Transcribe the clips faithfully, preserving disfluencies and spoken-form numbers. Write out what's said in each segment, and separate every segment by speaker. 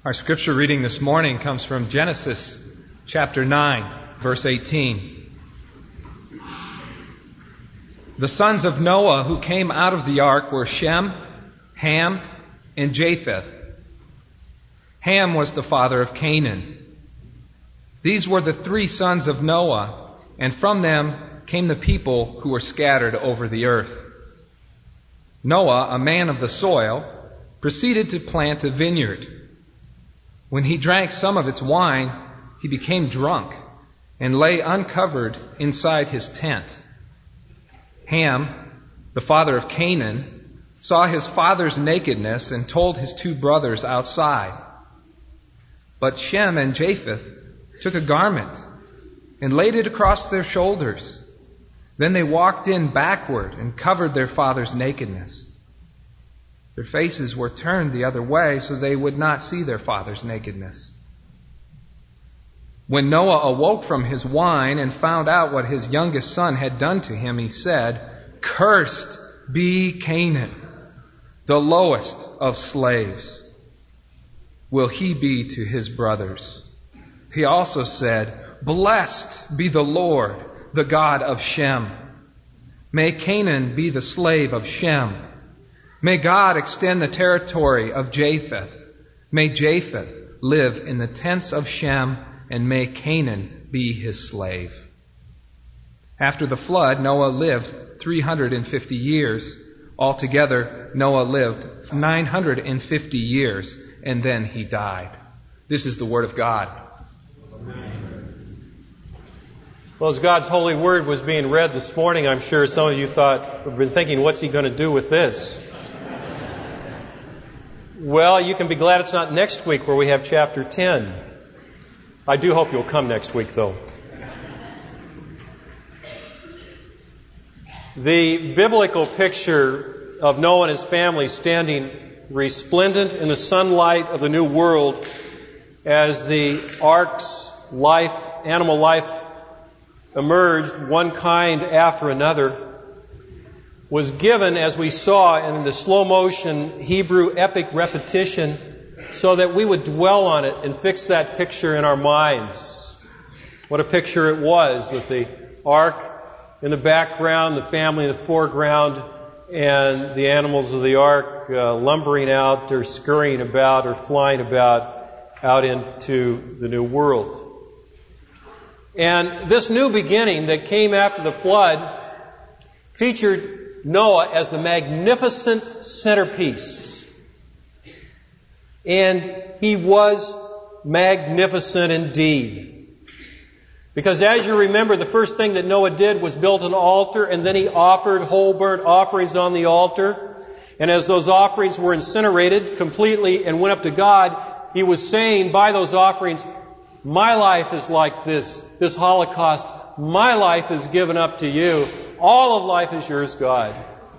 Speaker 1: Our scripture reading this morning comes from Genesis chapter nine, verse eighteen. The sons of Noah who came out of the ark were Shem, Ham, and Japheth. Ham was the father of Canaan. These were the three sons of Noah, and from them came the people who were scattered over the earth. Noah, a man of the soil, proceeded to plant a vineyard. When he drank some of its wine, he became drunk and lay uncovered inside his tent. Ham, the father of Canaan, saw his father's nakedness and told his two brothers outside. But Shem and Japheth took a garment and laid it across their shoulders. Then they walked in backward and covered their father's nakedness. Their faces were turned the other way so they would not see their father's nakedness. When Noah awoke from his wine and found out what his youngest son had done to him, he said, "Cursed be Canaan, the lowest of slaves. Will he be to his brothers?" He also said, "Blessed be the Lord, the God of Shem. May Canaan be the slave of Shem. May God extend the territory of Japheth. May Japheth live in the tents of Shem, and may Canaan be his slave." After the flood, Noah lived three hundred fifty years. Altogether, Noah lived nine hundred fifty years, and then he died. This is the word of God.
Speaker 2: Well, as God's holy word was being read this morning, I'm sure some of you thought, have been thinking, what's he going to do with this? Well, you can be glad it's not next week where we have chapter ten. I do hope you'll come next week, though. The biblical picture of Noah and his family standing resplendent in the sunlight of the new world as the ark's life, animal life, emerged one kind after another was given, as we saw in the slow motion Hebrew epic repetition, so that we would dwell on it and fix that picture in our minds. What a picture it was, with the ark in the background, the family in the foreground, and the animals of the ark uh, lumbering out or scurrying about or flying about out into the new world. And this new beginning that came after the flood featured Noah as the magnificent centerpiece. And he was magnificent indeed. Because as you remember, the first thing that Noah did was build an altar, and then he offered whole burnt offerings on the altar. And as those offerings were incinerated completely and went up to God, he was saying by those offerings, "My life is like this, this Holocaust. My life is given up to you. All of life is yours, God."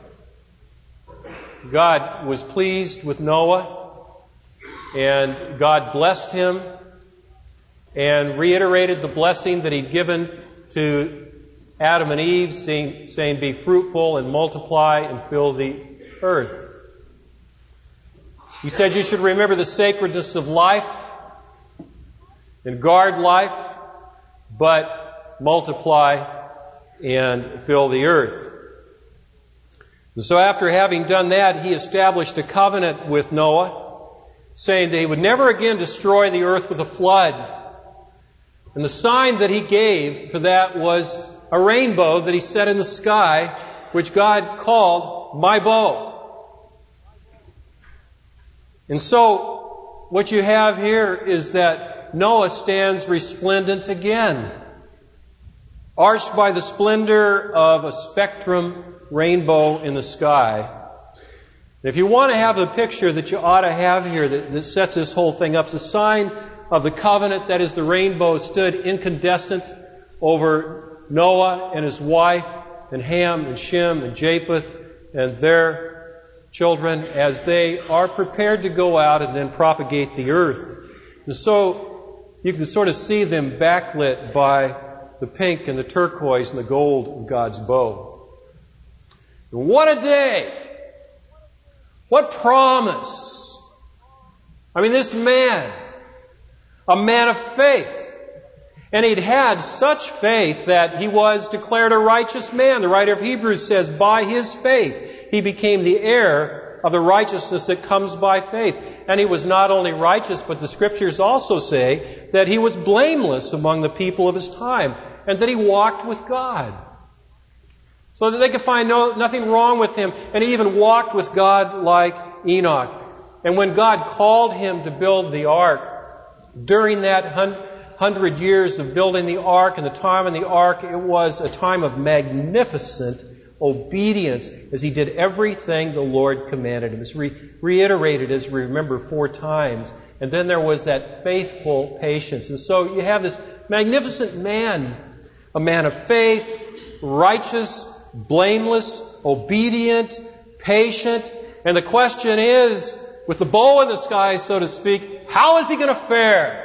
Speaker 2: God was pleased with Noah, and God blessed him and reiterated the blessing that he'd given to Adam and Eve, saying, saying, "Be fruitful and multiply and fill the earth." He said you should remember the sacredness of life and guard life, but multiply and fill the earth. And so after having done that, he established a covenant with Noah, saying that he would never again destroy the earth with a flood. And the sign that he gave for that was a rainbow that he set in the sky, which God called my bow. And so what you have here is that Noah stands resplendent again, arched by the splendor of a spectrum rainbow in the sky. If you want to have the picture that you ought to have here that, that sets this whole thing up, it's a sign of the covenant, that is, the rainbow stood incandescent over Noah and his wife, and Ham and Shem and Japheth and their children as they are prepared to go out and then propagate the earth. And so you can sort of see them backlit by the pink and the turquoise and the gold of God's bow. What a day! What promise! I mean, this man, a man of faith. And he'd had such faith that he was declared a righteous man. The writer of Hebrews says, by his faith, he became the heir of the righteousness that comes by faith. And he was not only righteous, but the Scriptures also say that he was blameless among the people of his time, and that he walked with God. So that they could find no, nothing wrong with him. And he even walked with God like Enoch. And when God called him to build the ark, during that hundred years of building the ark and the time in the ark, it was a time of magnificent obedience as he did everything the Lord commanded him. It's re- reiterated, as we remember, four times. And then there was that faithful patience. And so you have this magnificent man, a man of faith, righteous, blameless, obedient, patient. And the question is, with the bow in the sky, so to speak, how is he going to fare?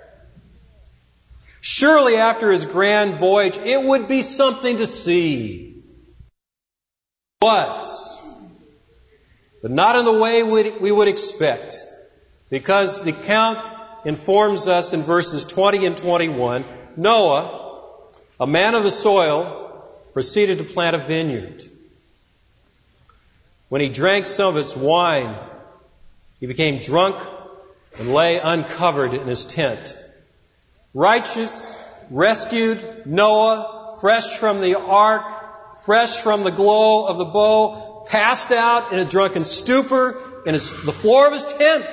Speaker 2: Surely after his grand voyage, it would be something to see. It was. But not in the way we would expect. Because the account informs us in verses twenty and twenty-one, Noah, a man of the soil, proceeded to plant a vineyard. When he drank some of its wine, he became drunk and lay uncovered in his tent. Righteous, rescued Noah, fresh from the ark, fresh from the glow of the bow, passed out in a drunken stupor in his, the floor of his tent.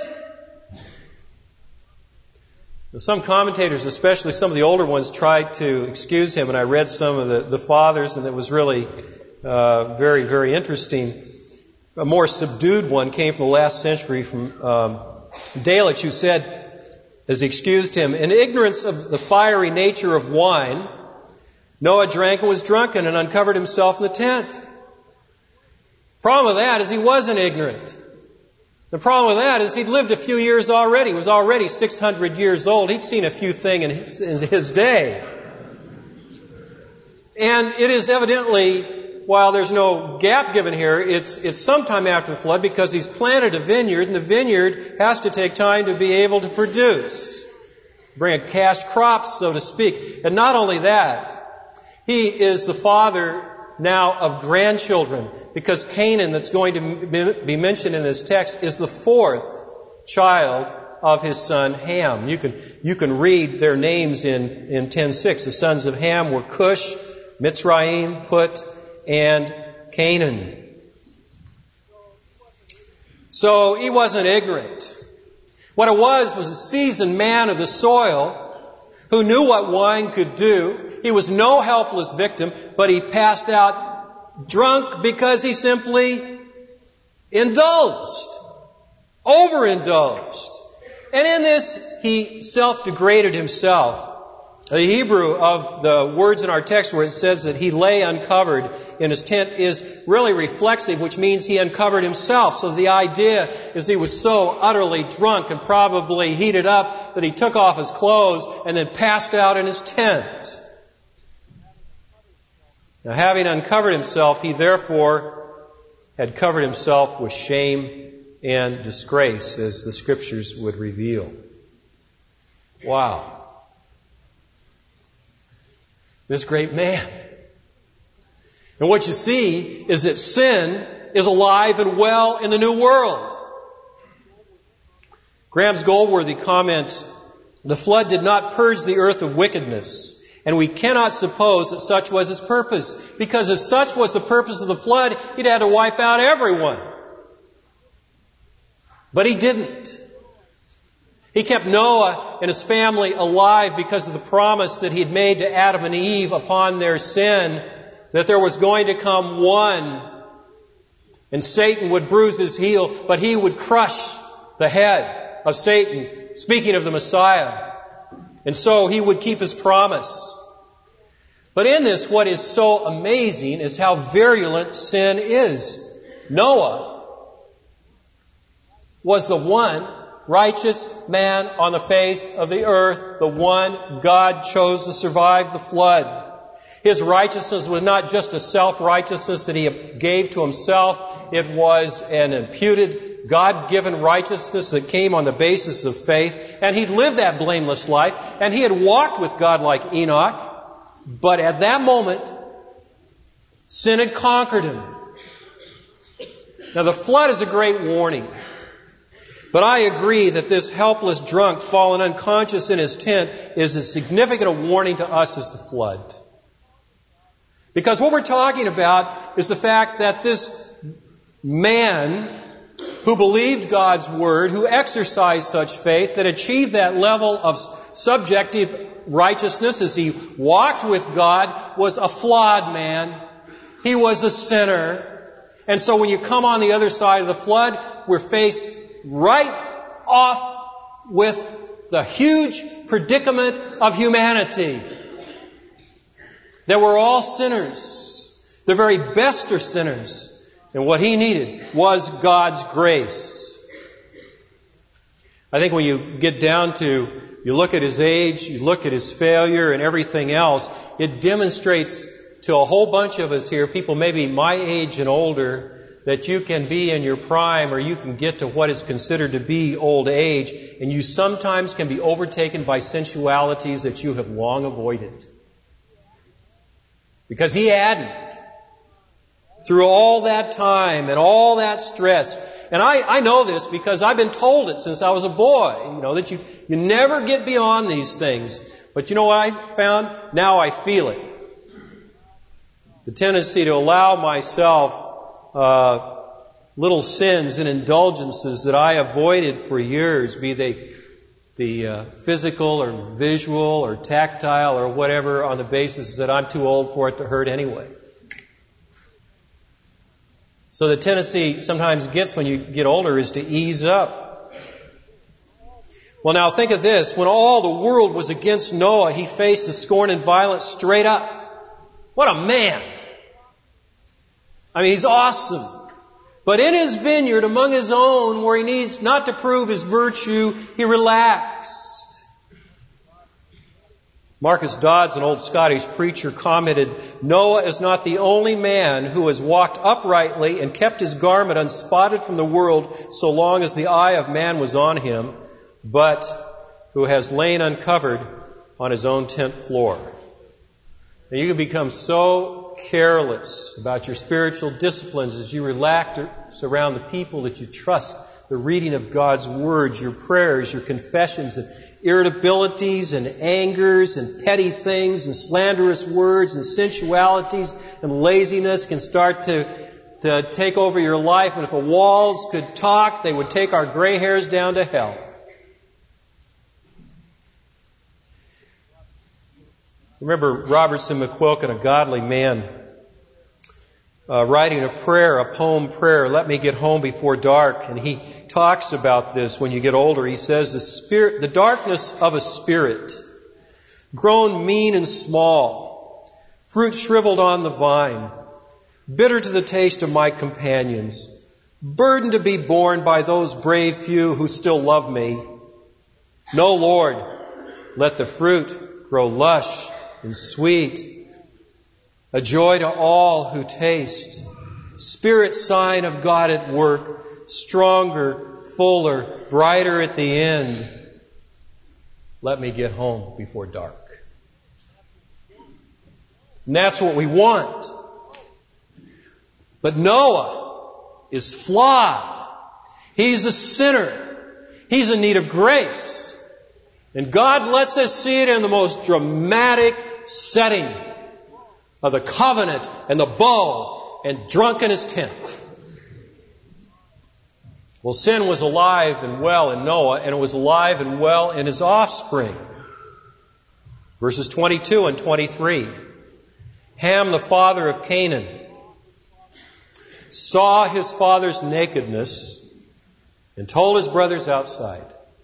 Speaker 2: Now, some commentators, especially some of the older ones, tried to excuse him, and I read some of the, the fathers, and it was really uh, very, very interesting. A more subdued one came from the last century from um, Delitzsch, who said, as he excused him, in ignorance of the fiery nature of wine, Noah drank and was drunken and uncovered himself in the tent. The problem with that is he wasn't ignorant. The problem with that is he'd lived a few years already. He was already six hundred years old. He'd seen a few things in his, in his day. And it is evidently, while there's no gap given here, it's, it's sometime after the flood because he's planted a vineyard, and the vineyard has to take time to be able to produce. Bring a cash crop, so to speak. And not only that, he is the father now of grandchildren, because Canaan, that's going to be mentioned in this text, is the fourth child of his son Ham. You can, you can read their names in, in ten six. The sons of Ham were Cush, Mitzrayim, Put, and Canaan. So he wasn't ignorant. What it was was a seasoned man of the soil who knew what wine could do. He was no helpless victim, but he passed out drunk because he simply indulged, overindulged. And in this, he self-degraded himself. The Hebrew of the words in our text where it says that he lay uncovered in his tent is really reflexive, which means he uncovered himself. So the idea is he was so utterly drunk and probably heated up that he took off his clothes and then passed out in his tent. Now, having uncovered himself, he therefore had covered himself with shame and disgrace, as the Scriptures would reveal. Wow. This great man. And what you see is that sin is alive and well in the new world. Graham's Goldworthy comments, the flood did not purge the earth of wickedness, and we cannot suppose that such was his purpose, because if such was the purpose of the flood, he'd had to wipe out everyone. But he didn't. He kept Noah and his family alive because of the promise that he had made to Adam and Eve upon their sin, that there was going to come one, and Satan would bruise his heel, but he would crush the head of Satan, speaking of the Messiah. And so he would keep his promise. But in this, what is so amazing is how virulent sin is. Noah was the one righteous man on the face of the earth, the one God chose to survive the flood. His righteousness was not just a self-righteousness that he gave to himself. It was an imputed God-given righteousness that came on the basis of faith, and he'd lived that blameless life, and he had walked with God like Enoch, but at that moment, sin had conquered him. Now, the flood is a great warning. But I agree that this helpless drunk fallen unconscious in his tent is as significant a warning to us as the flood. Because what we're talking about is the fact that this man who believed God's Word, who exercised such faith, that achieved that level of subjective righteousness as he walked with God, was a flawed man. He was a sinner. And so when you come on the other side of the flood, we're faced right off with the huge predicament of humanity. That we're all sinners. The very best are sinners. And what he needed was God's grace. I think when you get down to, you look at his age, you look at his failure and everything else, it demonstrates to a whole bunch of us here, people maybe my age and older, that you can be in your prime or you can get to what is considered to be old age, and you sometimes can be overtaken by sensualities that you have long avoided. Because he hadn't. Through all that time and all that stress. And I, I know this because I've been told it since I was a boy, you know, that you, you never get beyond these things. But you know what I found? Now I feel it. The tendency to allow myself uh, little sins and indulgences that I avoided for years, be they the uh, physical or visual or tactile or whatever, on the basis that I'm too old for it to hurt anyway. So the tendency sometimes gets when you get older is to ease up. Well, now think of this. When all the world was against Noah, he faced the scorn and violence straight up. What a man! I mean, he's awesome. But in his vineyard, among his own, where he needs not to prove his virtue, he relaxed. Marcus Dodds, an old Scottish preacher, commented, Noah is not the only man who has walked uprightly and kept his garment unspotted from the world so long as the eye of man was on him, but who has lain uncovered on his own tent floor. Now, you can become so careless about your spiritual disciplines as you relax around the people that you trust, the reading of God's words, your prayers, your confessions, and irritabilities and angers and petty things and slanderous words and sensualities and laziness can start to, to take over your life. And if the walls could talk, they would take our gray hairs down to hell. Remember Robertson McQuilkin, a godly man, uh, writing a prayer, a poem prayer, Let Me Get Home Before Dark. And he talks about this when you get older. He says, the spirit, the darkness of a spirit, grown mean and small, fruit shriveled on the vine, bitter to the taste of my companions, burdened to be borne by those brave few who still love me. No, Lord, let the fruit grow lush and sweet, a joy to all who taste, spirit sign of God at work, stronger, fuller, brighter at the end. Let me get home before dark. And that's what we want. But Noah is flawed. He's a sinner. He's in need of grace. And God lets us see it in the most dramatic setting of the covenant and the bow and drunk in his tent. Well, sin was alive and well in Noah, and it was alive and well in his offspring. Verses twenty-two and twenty-three. Ham, the father of Canaan, saw his father's nakedness and told his brothers outside.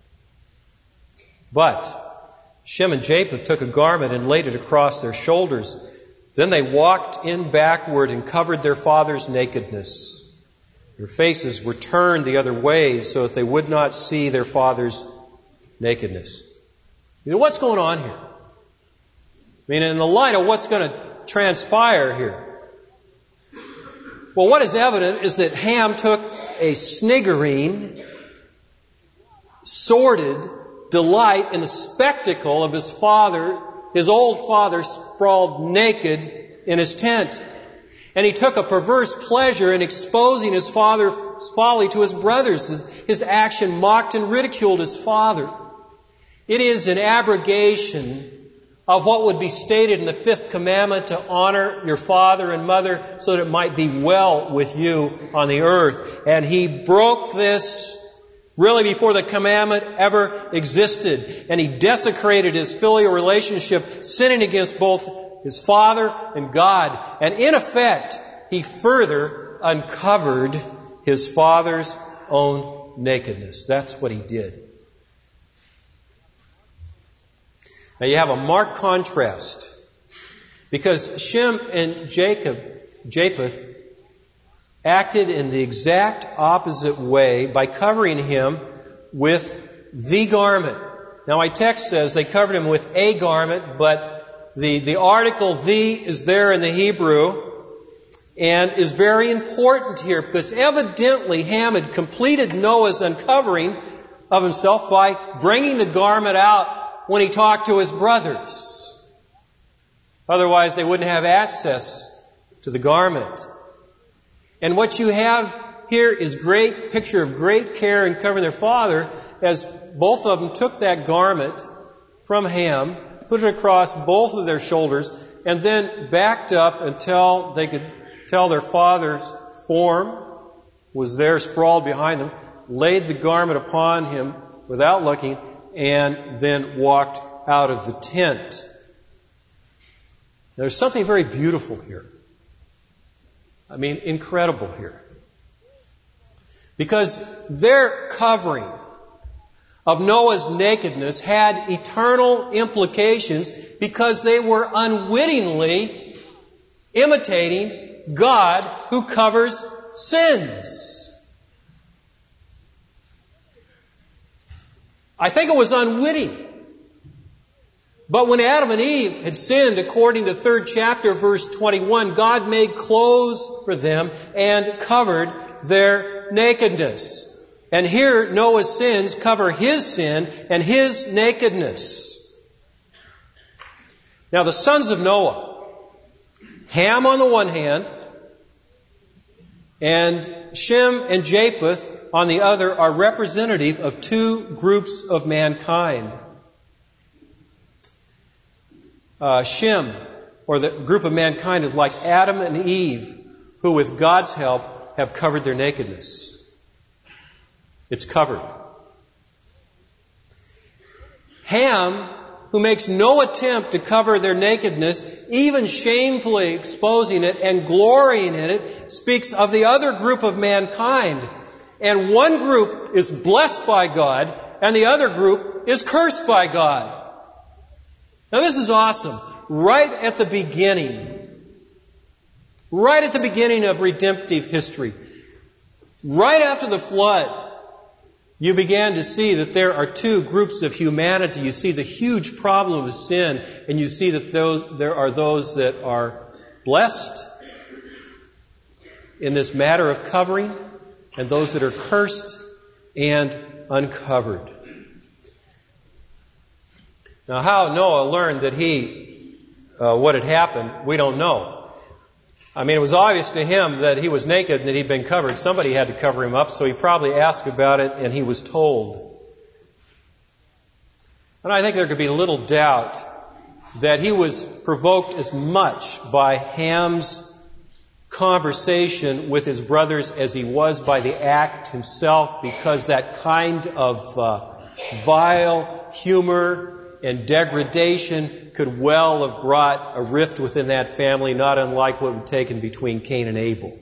Speaker 2: But Shem and Japheth took a garment and laid it across their shoulders. Then they walked in backward and covered their father's nakedness. Their faces were turned the other way so that they would not see their father's nakedness. You know, what's going on here? I mean, in the light of what's going to transpire here. Well, what is evident is that Ham took a sniggering, sordid delight in the spectacle of his father, his old father, sprawled naked in his tent. And he took a perverse pleasure in exposing his father's folly to his brothers. His, his action mocked and ridiculed his father. It is an abrogation of what would be stated in the fifth commandment, to honor your father and mother so that it might be well with you on the earth. And he broke this really before the commandment ever existed. And he desecrated his filial relationship, sinning against both his father and God. And in effect, he further uncovered his father's own nakedness. That's what he did. Now you have a marked contrast, because Shem and Jacob, Japheth, acted in the exact opposite way by covering him with the garment. Now my text says they covered him with a garment, but the, the article the is there in the Hebrew and is very important here, because evidently Ham had completed Noah's uncovering of himself by bringing the garment out when he talked to his brothers. Otherwise, they wouldn't have access to the garment. And what you have here is great picture of great care in covering their father, as both of them took that garment from Ham, put it across both of their shoulders, and then backed up until they could tell their father's form was there sprawled behind them, laid the garment upon him without looking, and then walked out of the tent. Now, there's something very beautiful here. I mean, incredible here. Because their covering of Noah's nakedness had eternal implications, because they were unwittingly imitating God who covers sins. I think it was unwitting. But when Adam and Eve had sinned, according to third chapter, verse twenty-one, God made clothes for them and covered their nakedness. And here Noah's sins cover his sin and his nakedness. Now the sons of Noah, Ham on the one hand, and Shem and Japheth on the other, are representative of two groups of mankind. Uh, Shem, or the group of mankind, is like Adam and Eve, who with God's help have covered their nakedness. It's covered. Ham, who makes no attempt to cover their nakedness, even shamefully exposing it and glorying in it, speaks of the other group of mankind. And one group is blessed by God, and the other group is cursed by God. Now this is awesome. Right at the beginning, right at the beginning of redemptive history, right after the flood, you began to see that there are two groups of humanity. You see the huge problem of sin, and you see that those there are those that are blessed in this matter of covering, and those that are cursed and uncovered. Now, how Noah learned that he, uh, what had happened, we don't know. I mean, it was obvious to him that he was naked and that he'd been covered. Somebody had to cover him up, so he probably asked about it, and he was told. And I think there could be little doubt that he was provoked as much by Ham's conversation with his brothers as he was by the act himself, because that kind of uh, vile humor and degradation could well have brought a rift within that family, not unlike what had taken between Cain and Abel.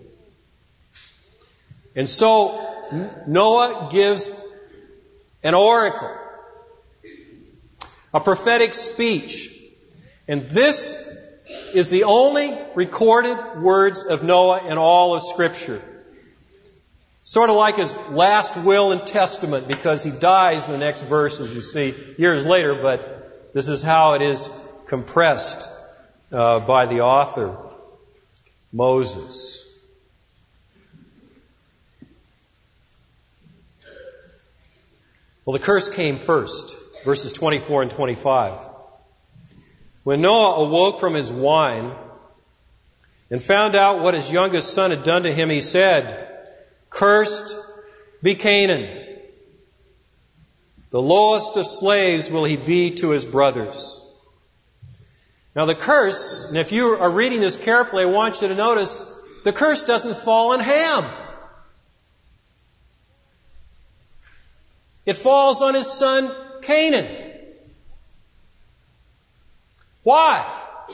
Speaker 2: And so Noah gives an oracle, a prophetic speech. And this is the only recorded words of Noah in all of Scripture. Sort of like his last will and testament, because he dies in the next verse, as you see, years later, but this is how it is compressed uh, by the author, Moses. Well, the curse came first, verses twenty-four and twenty-five. When Noah awoke from his wine and found out what his youngest son had done to him, he said, "Cursed be Canaan. The lowest of slaves will he be to his brothers." Now the curse, and if you are reading this carefully, I want you to notice, the curse doesn't fall on Ham. It falls on his son Canaan. Why?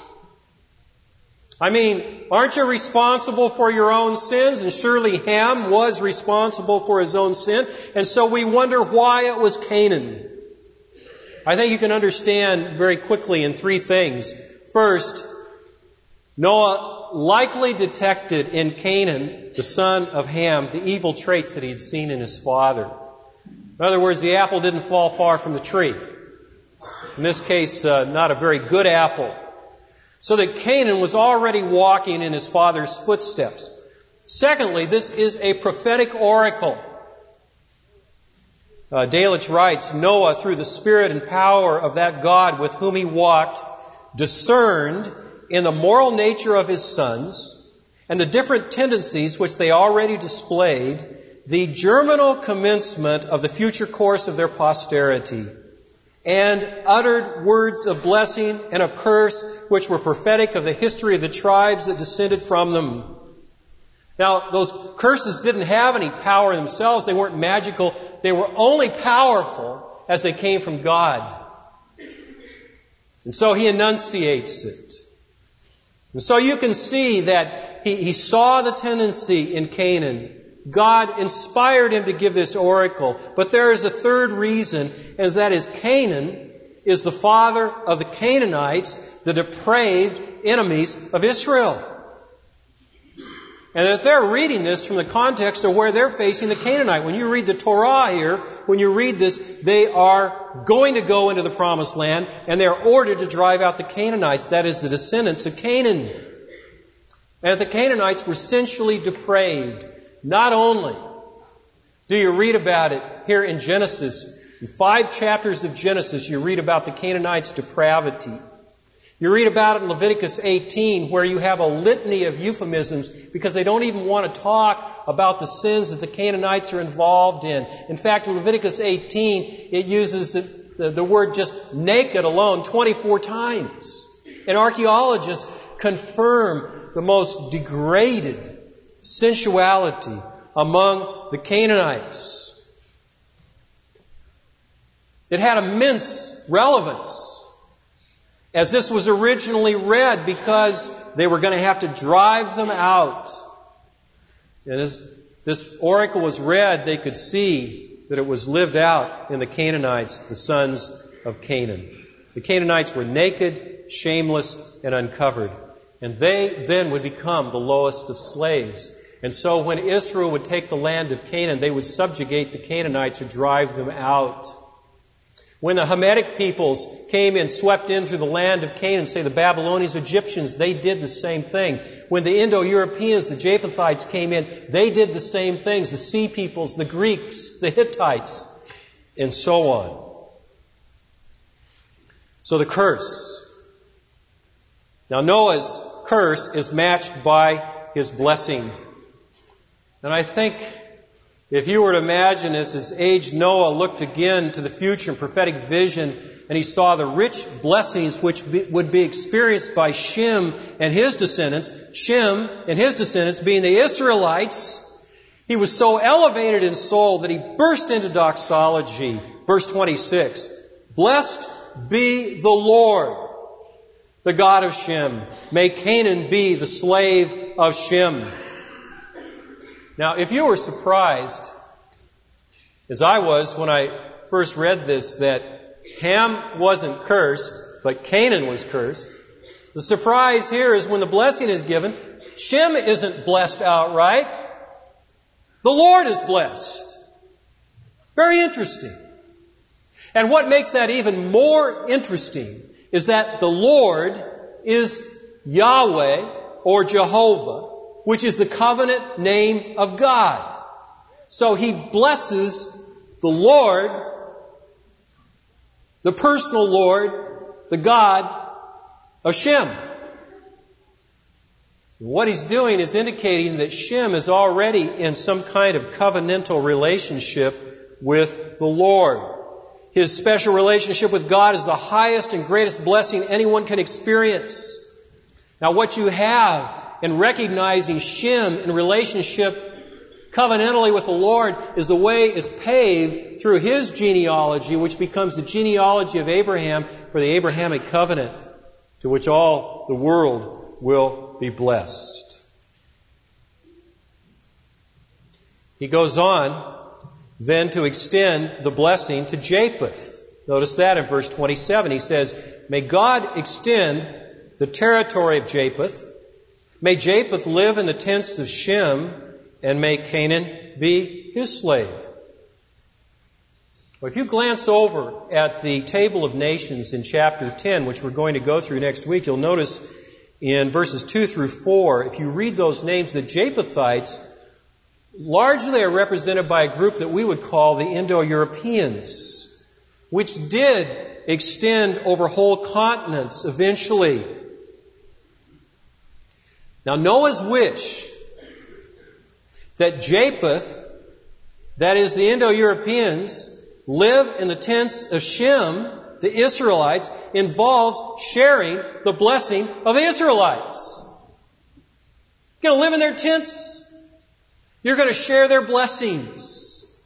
Speaker 2: I mean, aren't you responsible for your own sins? And surely Ham was responsible for his own sin. And so we wonder why it was Canaan. I think you can understand very quickly in three things. First, Noah likely detected in Canaan, the son of Ham, the evil traits that he had seen in his father. In other words, the apple didn't fall far from the tree. In this case, uh, not a very good apple. So that Canaan was already walking in his father's footsteps. Secondly, this is a prophetic oracle. Uh, Delitzsch writes, Noah, through the spirit and power of that God with whom he walked, discerned in the moral nature of his sons and the different tendencies which they already displayed, the germinal commencement of the future course of their posterity, and uttered words of blessing and of curse, which were prophetic of the history of the tribes that descended from them. Now, those curses didn't have any power themselves. They weren't magical. They were only powerful as they came from God. And so he enunciates it. And so you can see that he, he saw the tendency in Canaan. God inspired him to give this oracle. But there is a third reason, as that is Canaan is the father of the Canaanites, the depraved enemies of Israel. And that they're reading this from the context of where they're facing the Canaanite. When you read the Torah here, when you read this, they are going to go into the Promised Land, and they're ordered to drive out the Canaanites, that is, the descendants of Canaan. And the Canaanites were sensually depraved. Not only do you read about it here in Genesis, in five chapters of Genesis, you read about the Canaanites' depravity. You read about it in Leviticus eighteen, where you have a litany of euphemisms because they don't even want to talk about the sins that the Canaanites are involved in. In fact, in Leviticus eighteen, it uses the, the, the word just naked alone twenty-four times. And archaeologists confirm the most degraded sensuality among the Canaanites. It had immense relevance as this was originally read, because they were going to have to drive them out. And as this oracle was read, they could see that it was lived out in the Canaanites, the sons of Canaan. The Canaanites were naked, shameless, and uncovered. And they then would become the lowest of slaves. And so when Israel would take the land of Canaan, they would subjugate the Canaanites or drive them out. When the Hamitic peoples came and swept in through the land of Canaan, say the Babylonians, Egyptians, they did the same thing. When the Indo-Europeans, the Japhethites came in, they did the same things. The Sea peoples, the Greeks, the Hittites, and so on. So the curse. Now Noah's curse is matched by his blessing. And I think if you were to imagine as his aged Noah looked again to the future in prophetic vision, and he saw the rich blessings which be, would be experienced by Shem and his descendants, Shem and his descendants being the Israelites, he was so elevated in soul that he burst into doxology. Verse twenty-six, Blessed be the Lord, the God of Shem. May Canaan be the slave of Shem. Now, if you were surprised, as I was when I first read this, that Ham wasn't cursed, but Canaan was cursed, the surprise here is when the blessing is given, Shem isn't blessed outright. The Lord is blessed. Very interesting. And what makes that even more interesting is that the Lord is Yahweh or Jehovah, which is the covenant name of God. So he blesses the Lord the personal Lord, the God of Shem. What he's doing is indicating that Shem is already in some kind of covenantal relationship with the Lord. His special relationship with God is the highest and greatest blessing anyone can experience. Now, what you have in recognizing Shem in relationship covenantally with the Lord is the way is paved through his genealogy, which becomes the genealogy of Abraham for the Abrahamic covenant, to which all the world will be blessed. He goes on then to extend the blessing to Japheth. Notice that in verse twenty-seven. He says, "May God extend the territory of Japheth. May Japheth live in the tents of Shem, and may Canaan be his slave." Well, if you glance over at the table of nations in chapter ten, which we're going to go through next week, you'll notice in verses two through four, if you read those names, the Japhethites largely are represented by a group that we would call the Indo-Europeans, which did extend over whole continents eventually. Now, Noah's wish that Japheth, that is the Indo-Europeans, live in the tents of Shem, the Israelites, involves sharing the blessing of the Israelites. You're going to live in their tents. You're going to share their blessings.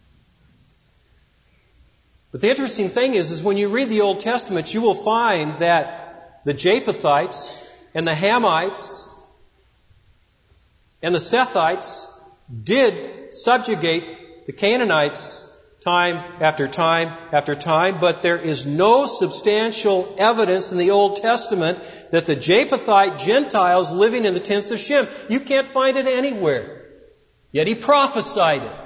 Speaker 2: But the interesting thing is, is when you read the Old Testament, you will find that the Japhethites and the Hamites and the Sethites did subjugate the Canaanites time after time after time, but there is no substantial evidence in the Old Testament that the Japhethite Gentiles living in the tents of Shem. You can't find it anywhere. Yet he prophesied it.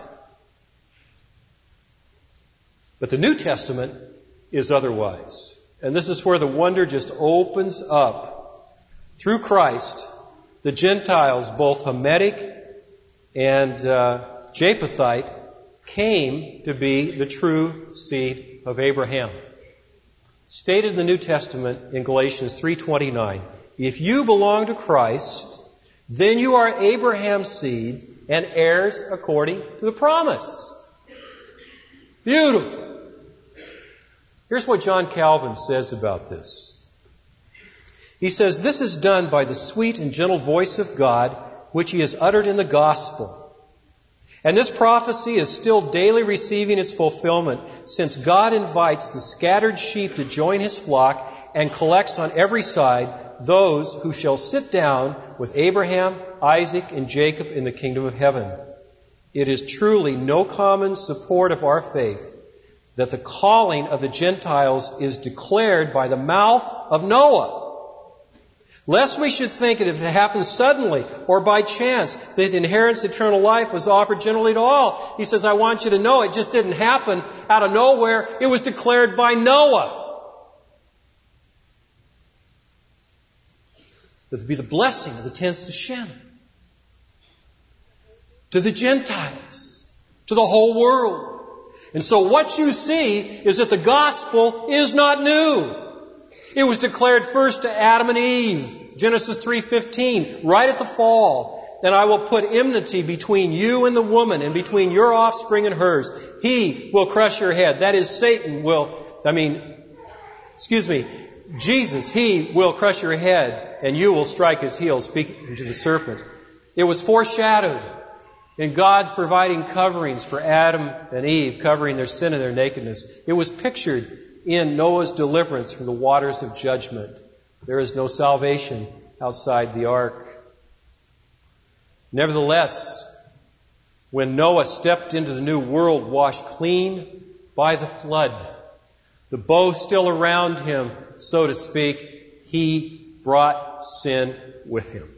Speaker 2: But the New Testament is otherwise. And this is where the wonder just opens up. Through Christ, the Gentiles, both Hamitic and uh, Japhethite, came to be the true seed of Abraham. Stated in the New Testament in Galatians three twenty-nine, "If you belong to Christ, then you are Abraham's seed and heirs according to the promise." Beautiful. Here's what John Calvin says about this. He says, "This is done by the sweet and gentle voice of God, which he has uttered in the gospel. And this prophecy is still daily receiving its fulfillment, since God invites the scattered sheep to join his flock and collects on every side those who shall sit down with Abraham, Isaac, and Jacob in the kingdom of heaven. It is truly no common support of our faith that the calling of the Gentiles is declared by the mouth of Noah. Lest we should think that if it happened suddenly or by chance, that the inheritance of eternal life was offered generally to all." He says, I want you to know it just didn't happen out of nowhere. It was declared by Noah. That would be the blessing of the tents of Shem. To the Gentiles. To the whole world. And so what you see is that the gospel is not new. It was declared first to Adam and Eve. Genesis three fifteen, right at the fall. "And I will put enmity between you and the woman, and between your offspring and hers. He will crush your head." That is, Satan will, I mean, excuse me, Jesus, he will crush your head, and you will strike his heel, speaking to the serpent. It was foreshadowed in God's providing coverings for Adam and Eve, covering their sin and their nakedness. It was pictured in Noah's deliverance from the waters of judgment. There is no salvation outside the ark. Nevertheless, when Noah stepped into the new world washed clean by the flood, the bow still around him, so to speak, he brought sin with him.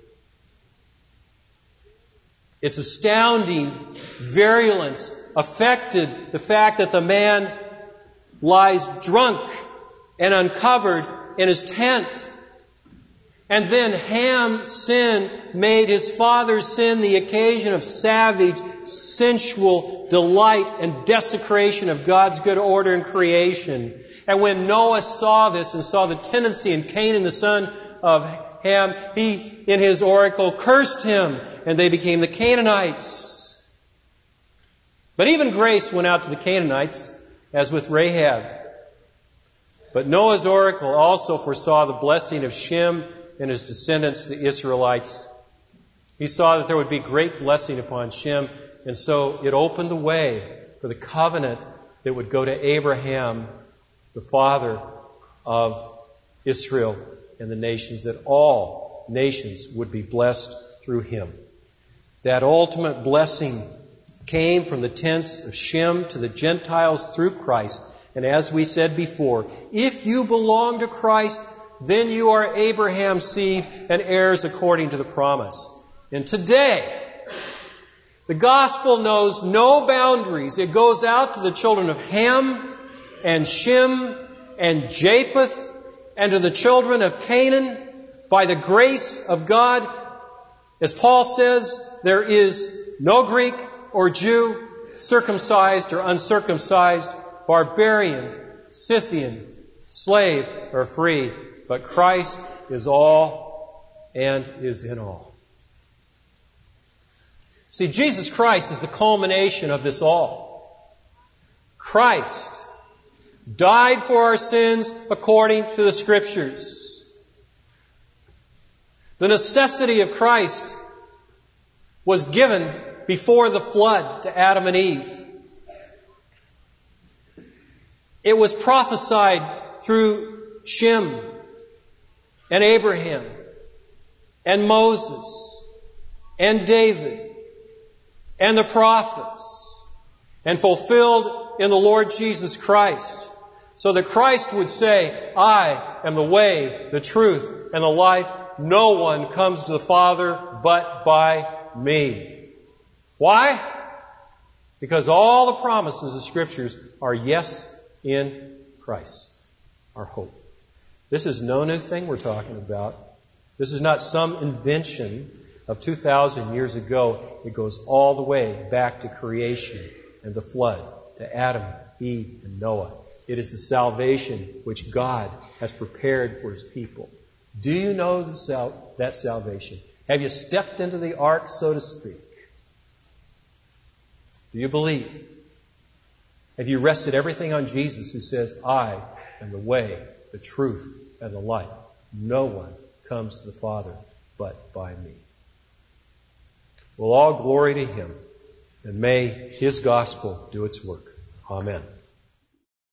Speaker 2: Its astounding virulence affected the fact that the man lies drunk and uncovered in his tent. And then Ham's sin made his father's sin the occasion of savage, sensual delight and desecration of God's good order and creation. And when Noah saw this and saw the tendency in Canaan, the son of Ham, he, in his oracle, cursed him, and they became the Canaanites. But even grace went out to the Canaanites, as with Rahab. But Noah's oracle also foresaw the blessing of Shem and his descendants, the Israelites. He saw that there would be great blessing upon Shem, and so it opened the way for the covenant that would go to Abraham, the father of Israel and the nations, that all nations would be blessed through him. That ultimate blessing came from the tents of Shem to the Gentiles through Christ. And as we said before, if you belong to Christ, then you are Abraham's seed and heirs according to the promise. And today, the gospel knows no boundaries. It goes out to the children of Ham and Shem and Japheth and to the children of Canaan by the grace of God. As Paul says, there is no Greek or Jew, circumcised or uncircumcised, barbarian, Scythian, slave or free, but Christ is all and is in all. See, Jesus Christ is the culmination of this all. Christ died for our sins according to the Scriptures. The necessity of Christ was given before the flood to Adam and Eve. It was prophesied through Shem and Abraham and Moses and David and the prophets and fulfilled in the Lord Jesus Christ. So that Christ would say, I am the way, the truth, and the life. No one comes to the Father but by me. Why? Because all the promises of Scriptures are yes in Christ, our hope. This is no new thing we're talking about. This is not some invention of two thousand years ago. It goes all the way back to creation and the flood, to Adam, Eve, and Noah. It is the salvation which God has prepared for His people. Do you know the sal- that salvation? Have you stepped into the ark, so to speak? Do you believe? Have you rested everything on Jesus, who says, I am the way, the truth, and the life? No one comes to the Father but by me. Well, all glory to Him, and may His gospel do its work. Amen.